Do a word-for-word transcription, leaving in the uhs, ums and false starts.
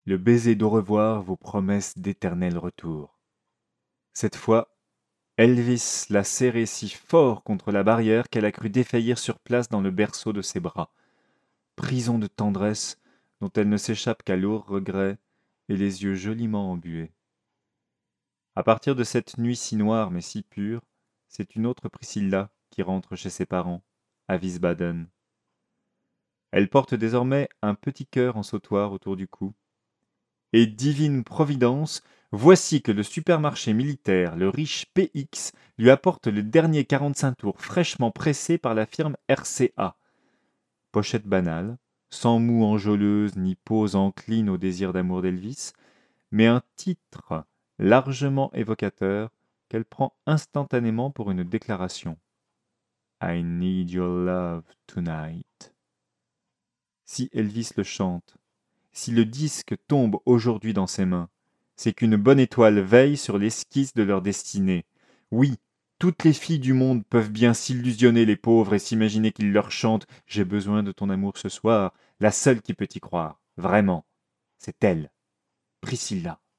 le baiser d'au revoir, vos promesses d'éternel retour. Cette fois, Elvis l'a serrée si fort contre la barrière qu'elle a cru défaillir sur place dans le berceau de ses bras. Prison de tendresse dont elle ne s'échappe qu'à lourds regrets et les yeux joliment embués. À partir de cette nuit si noire mais si pure, c'est une autre Priscilla qui rentre chez ses parents, à Wiesbaden. Elle porte désormais un petit cœur en sautoir autour du cou. Et divine providence, voici que le supermarché militaire, le riche P X, lui apporte le dernier quarante-cinq tours fraîchement pressé par la firme R C A. Pochette banale, sans moue enjôleuse ni pose encline au désir d'amour d'Elvis, mais un titre largement évocateur qu'elle prend instantanément pour une déclaration. I need your love tonight. Si Elvis le chante, si le disque tombe aujourd'hui dans ses mains, c'est qu'une bonne étoile veille sur l'esquisse de leur destinée. Oui, toutes les filles du monde peuvent bien s'illusionner les pauvres et s'imaginer qu'il leur chante « J'ai besoin de ton amour ce soir », la seule qui peut y croire, vraiment, c'est elle, Priscilla.